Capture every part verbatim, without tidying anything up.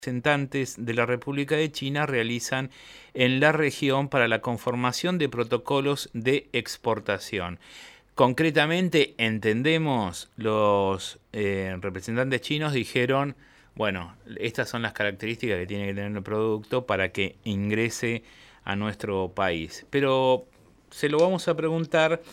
representantes de la República de China realizan en la región para la conformación de protocolos de exportación. Concretamente, entendemos, los eh, representantes chinos dijeron, bueno, estas son las características que tiene que tener el producto para que ingrese a nuestro país. Pero se lo vamos a preguntar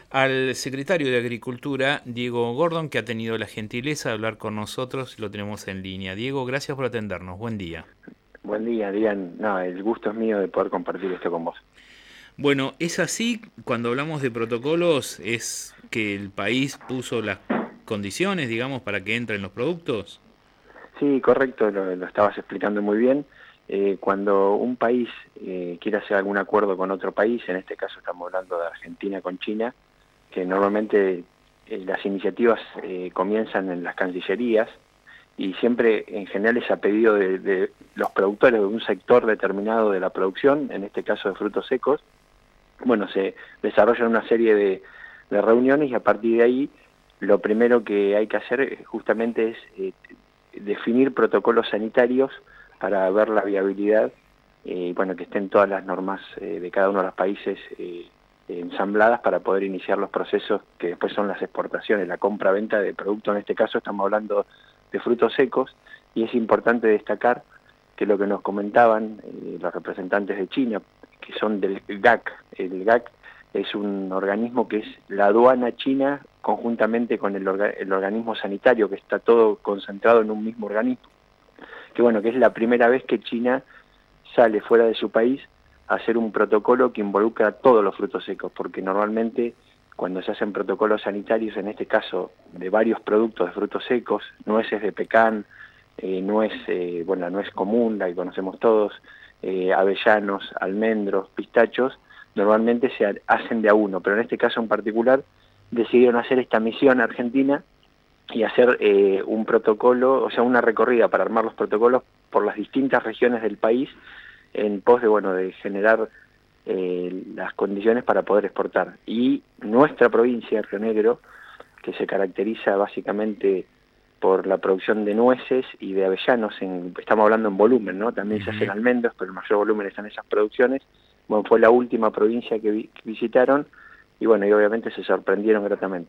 al secretario de Agricultura, Diego Gordon, que ha tenido la gentileza de hablar con nosotros, lo tenemos en línea. Diego, gracias por atendernos. Buen día. Buen día, Adrián. No, el gusto es mío de poder compartir esto con vos. Bueno, es así, cuando hablamos de protocolos, es que el país puso las condiciones, digamos, para que entren los productos. Sí, correcto, lo, lo estabas explicando muy bien. Eh, cuando un país eh, quiere hacer algún acuerdo con otro país, en este caso estamos hablando de Argentina con China, que normalmente eh, las iniciativas eh, comienzan en las cancillerías y siempre en general es a pedido de, de los productores de un sector determinado de la producción, en este caso de frutos secos. Bueno, se desarrollan una serie de, de reuniones y a partir de ahí lo primero que hay que hacer justamente es eh, definir protocolos sanitarios para ver la viabilidad, eh, bueno, que estén todas las normas eh, de cada uno de los países eh, ensambladas para poder iniciar los procesos que después son las exportaciones, la compra-venta de productos. En este caso estamos hablando de frutos secos y es importante destacar que lo que nos comentaban eh, los representantes de China, que son del G A C, el G A C es un organismo que es la aduana china conjuntamente con el, orga, el organismo sanitario, que está todo concentrado en un mismo organismo, que bueno, que es la primera vez que China sale fuera de su país a hacer un protocolo que involucra a todos los frutos secos, porque normalmente cuando se hacen protocolos sanitarios, en este caso de varios productos de frutos secos, nueces de pecan, eh, nuez, eh, bueno, la nuez común, la que conocemos todos, eh, avellanos, almendros, pistachos, normalmente se hacen de a uno, pero en este caso en particular decidieron hacer esta misión a Argentina y hacer eh, un protocolo, o sea, una recorrida para armar los protocolos por las distintas regiones del país en pos de, bueno, de generar eh, las condiciones para poder exportar. Y nuestra provincia, Río Negro, que se caracteriza básicamente por la producción de nueces y de avellanos, en, estamos hablando en volumen, ¿no? También uh-huh. se hacen almendros, pero el mayor volumen está en esas producciones. Bueno, fue la última provincia que, vi, que visitaron y bueno, y obviamente se sorprendieron gratamente.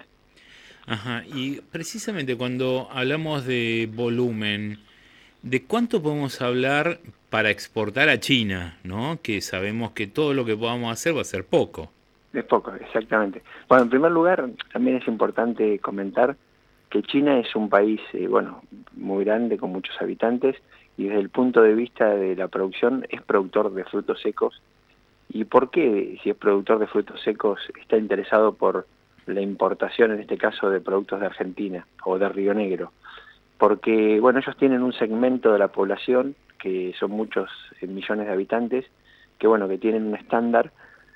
Ajá, y precisamente cuando hablamos de volumen, ¿de cuánto podemos hablar para exportar a China, ¿no? Que sabemos que todo lo que podamos hacer va a ser poco. Es poco, exactamente. Bueno, en primer lugar, también es importante comentar que China es un país, eh, bueno, muy grande, con muchos habitantes, y desde el punto de vista de la producción es productor de frutos secos. ¿Y por qué, si es productor de frutos secos, está interesado por la importación, en este caso, de productos de Argentina o de Río Negro? Porque, bueno, ellos tienen un segmento de la población, que son muchos eh, millones de habitantes, que, bueno, que tienen un estándar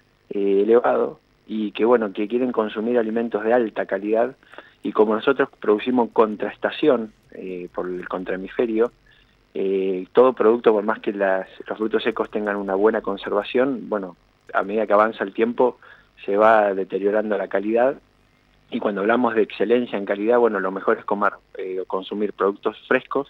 eh, elevado y que, bueno, que quieren consumir alimentos de alta calidad, y como nosotros producimos contraestación eh, por el contrahemisferio, Eh, todo producto, por más que las, los frutos secos tengan una buena conservación, bueno, a medida que avanza el tiempo se va deteriorando la calidad, y cuando hablamos de excelencia en calidad, bueno, lo mejor es comer eh, o consumir productos frescos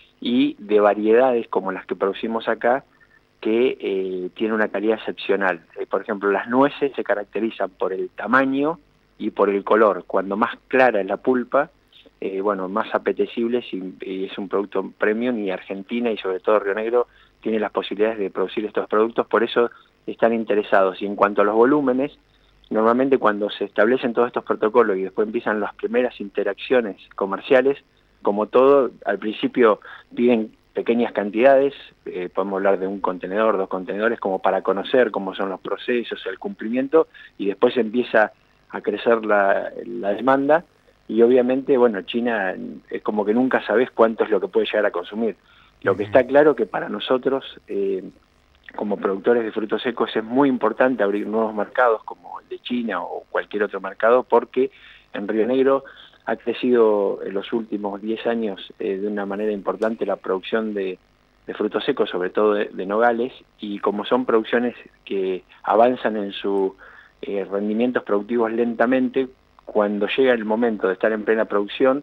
y de variedades como las que producimos acá, que eh, tienen una calidad excepcional. Eh, por ejemplo, las nueces se caracterizan por el tamaño y por el color. Cuando más clara es la pulpa, Eh, bueno, más apetecibles y, y es un producto premium, y Argentina y sobre todo Río Negro tiene las posibilidades de producir estos productos, por eso están interesados. Y en cuanto a los volúmenes, normalmente cuando se establecen todos estos protocolos y después empiezan las primeras interacciones comerciales, como todo, al principio piden pequeñas cantidades, eh, podemos hablar de un contenedor, dos contenedores, como para conocer cómo son los procesos, el cumplimiento, y después empieza a crecer la, la demanda. Y obviamente, bueno, China es como que nunca sabes cuánto es lo que puede llegar a consumir. Lo que está claro que para nosotros, eh, como productores de frutos secos, es muy importante abrir nuevos mercados como el de China o cualquier otro mercado, porque en Río Negro ha crecido en los últimos diez años eh, de una manera importante la producción de, de frutos secos, sobre todo de, de nogales, y como son producciones que avanzan en sus eh, rendimientos productivos lentamente, cuando llega el momento de estar en plena producción,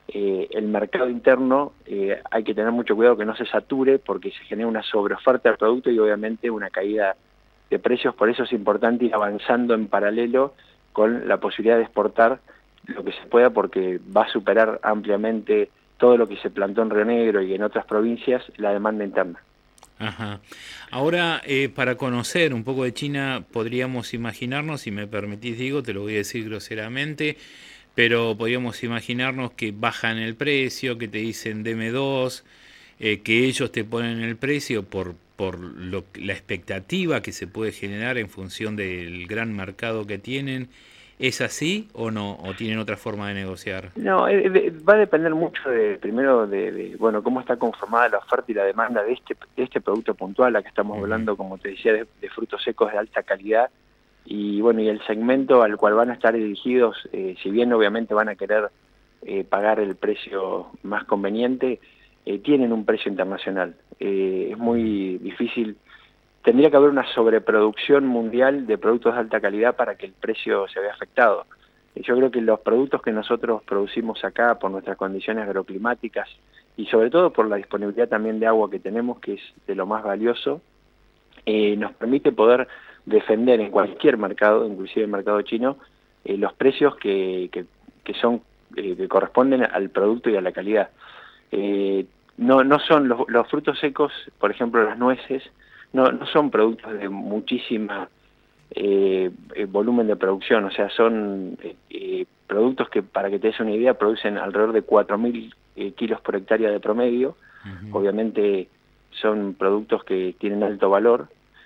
eh, el mercado interno eh, hay que tener mucho cuidado que no se sature porque se genera una sobreoferta del producto y obviamente una caída de precios. Por eso es importante ir avanzando en paralelo con la posibilidad de exportar lo que se pueda, porque va a superar ampliamente todo lo que se plantó en Río Negro y en otras provincias la demanda interna. Ajá. Ahora, eh, para conocer un poco de China, podríamos imaginarnos, si me permitís, digo, te lo voy a decir groseramente, pero podríamos imaginarnos que bajan el precio, que te dicen deme dos, eh, que ellos te ponen el precio por, por lo, la expectativa que se puede generar en función del gran mercado que tienen. ¿Es así o no? ¿O tienen otra forma de negociar? No, eh, de- va a depender mucho de, primero de, de, bueno, cómo está conformada la oferta y la demanda de este, de este producto puntual. Acá estamos Ujú. hablando, como te decía, de, de frutos secos de alta calidad, y bueno, y el segmento al cual van a estar dirigidos, eh, si bien obviamente van a querer eh, pagar el precio más conveniente, eh, tienen un precio internacional. Eh, es muy difícil. Tendría que haber una sobreproducción mundial de productos de alta calidad para que el precio se vea afectado. Yo creo que los productos que nosotros producimos acá por nuestras condiciones agroclimáticas y sobre todo por la disponibilidad también de agua que tenemos, que es de lo más valioso, eh, nos permite poder defender en cualquier mercado, inclusive el mercado chino, eh, los precios que, que, que son eh, que corresponden al producto y a la calidad. Eh, no, no son los, los frutos secos, por ejemplo las nueces, no, no son productos de muchísima eh, eh, volumen de producción, o sea, son eh, eh, productos que, para que te des una idea, producen alrededor de cuatro mil eh, kilos por hectárea de promedio. Ujú. Obviamente son productos que tienen alto valor,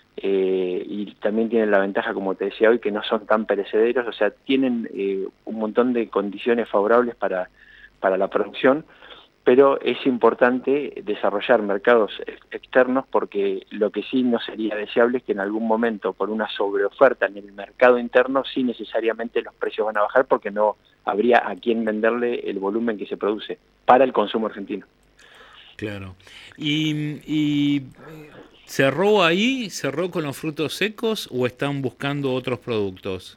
eh, y también tienen la ventaja, como te decía hoy, que no son tan perecederos, o sea, tienen eh, un montón de condiciones favorables para, para la producción, pero es importante desarrollar mercados externos, porque lo que sí no sería deseable es que en algún momento, por una sobreoferta en el mercado interno, sí necesariamente los precios van a bajar porque no habría a quién venderle el volumen que se produce para el consumo argentino. Claro. Y, y eh, ¿cerró ahí? ¿Cerró con los frutos secos o están buscando otros productos?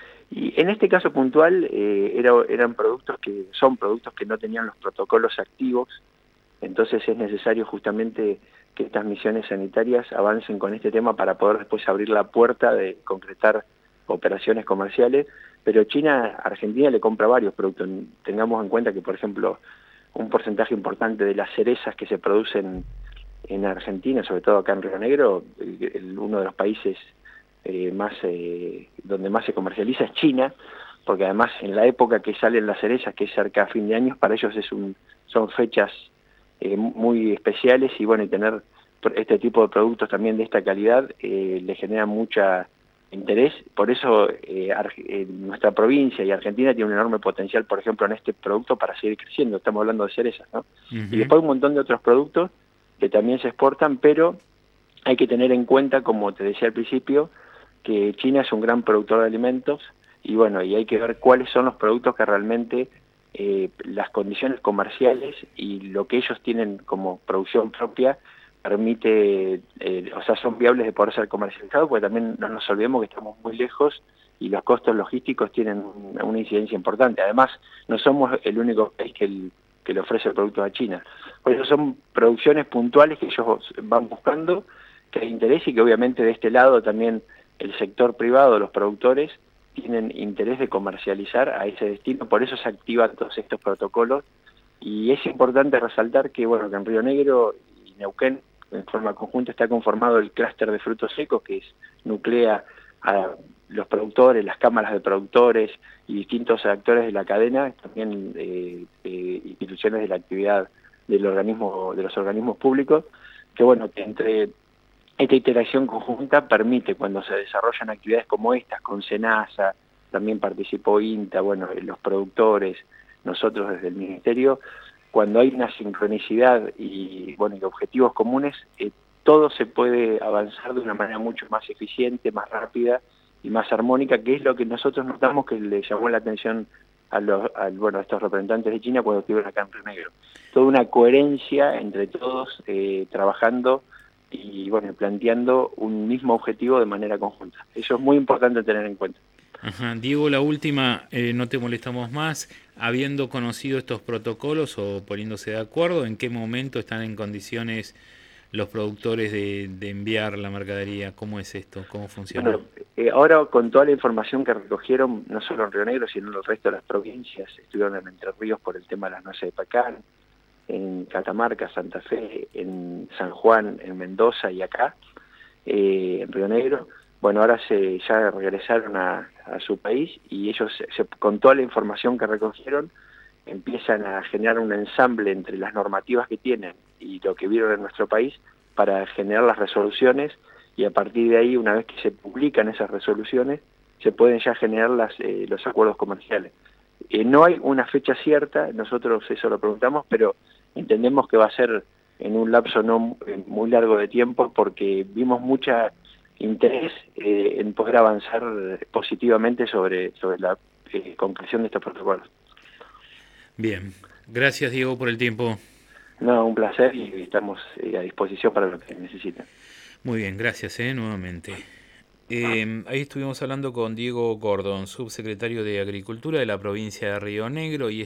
Y en este caso puntual eh, era, eran productos que son productos que no tenían los protocolos activos. Entonces es necesario justamente que estas misiones sanitarias avancen con este tema para poder después abrir la puerta de concretar operaciones comerciales. Pero China, a Argentina le compra varios productos. Tengamos en cuenta que, por ejemplo, un porcentaje importante de las cerezas que se producen en Argentina, sobre todo acá en Río Negro, el, el, uno de los países eh, más eh, donde más se comercializa es China, porque además en la época que salen las cerezas, que es cerca a fin de año, para ellos es un, son fechas eh, muy especiales, y bueno, y tener este tipo de productos también de esta calidad eh, le genera mucha interés. Por eso eh, eh, nuestra provincia y Argentina tiene un enorme potencial, por ejemplo, en este producto para seguir creciendo. Estamos hablando de cerezas, ¿no? Y Ujú. después un montón de otros productos que también se exportan, pero hay que tener en cuenta, como te decía al principio, que China es un gran productor de alimentos, y bueno, y hay que ver cuáles son los productos que realmente eh, las condiciones comerciales y lo que ellos tienen como producción propia permite, eh, o sea, son viables de poder ser comercializados, porque también no nos olvidemos que estamos muy lejos y los costos logísticos tienen una incidencia importante. Además, no somos el único país que, el, que le ofrece productos a China. Por eso son producciones puntuales que ellos van buscando, que hay interés, y que obviamente de este lado también el sector privado, los productores, tienen interés de comercializar a ese destino. Por eso se activan todos estos protocolos, y es importante resaltar que, bueno, que en Río Negro y Neuquén en forma conjunta está conformado el clúster de frutos secos, que es, nuclea a los productores, las cámaras de productores y distintos actores de la cadena, también eh, eh, instituciones de la actividad del organismo, de los organismos públicos, que bueno, que entre esta interacción conjunta permite, cuando se desarrollan actividades como estas, con SENASA, también participó INTA, bueno, los productores, nosotros desde el Ministerio, cuando hay una sincronicidad y, bueno, y objetivos comunes, eh, todo se puede avanzar de una manera mucho más eficiente, más rápida y más armónica, que es lo que nosotros notamos que le llamó la atención a, los, a, bueno, a estos representantes de China cuando estuvieron acá en Río Negro. Toda una coherencia entre todos, eh, trabajando y bueno, planteando un mismo objetivo de manera conjunta. Eso es muy importante tener en cuenta. Ajá. Diego, la última, eh, no te molestamos más. Habiendo conocido estos protocolos o poniéndose de acuerdo, ¿en qué momento están en condiciones los productores de, de enviar la mercadería? ¿Cómo es esto? ¿Cómo funciona? Bueno, eh, ahora con toda la información que recogieron, no solo en Río Negro, sino en el resto de las provincias, estuvieron en Entre Ríos por el tema de las nueces de pecan, en Catamarca, Santa Fe, en San Juan, en Mendoza y acá, eh, en Río Negro. Bueno, ahora se ya regresaron a, a su país y ellos, se, se, con toda la información que recogieron, empiezan a generar un ensamble entre las normativas que tienen y lo que vieron en nuestro país para generar las resoluciones, y a partir de ahí, una vez que se publican esas resoluciones, se pueden ya generar las, eh, los acuerdos comerciales. Eh, no hay una fecha cierta, nosotros eso lo preguntamos, pero entendemos que va a ser en un lapso no muy largo de tiempo, porque vimos mucha interés eh, en poder avanzar positivamente sobre, sobre la eh, concreción de estos protocolos. Bien, gracias Diego por el tiempo. No, un placer, y estamos eh, a disposición para lo que necesiten. Muy bien, gracias eh, nuevamente. Eh, ahí estuvimos hablando con Diego Gordon, subsecretario de Agricultura de la provincia de Río Negro, y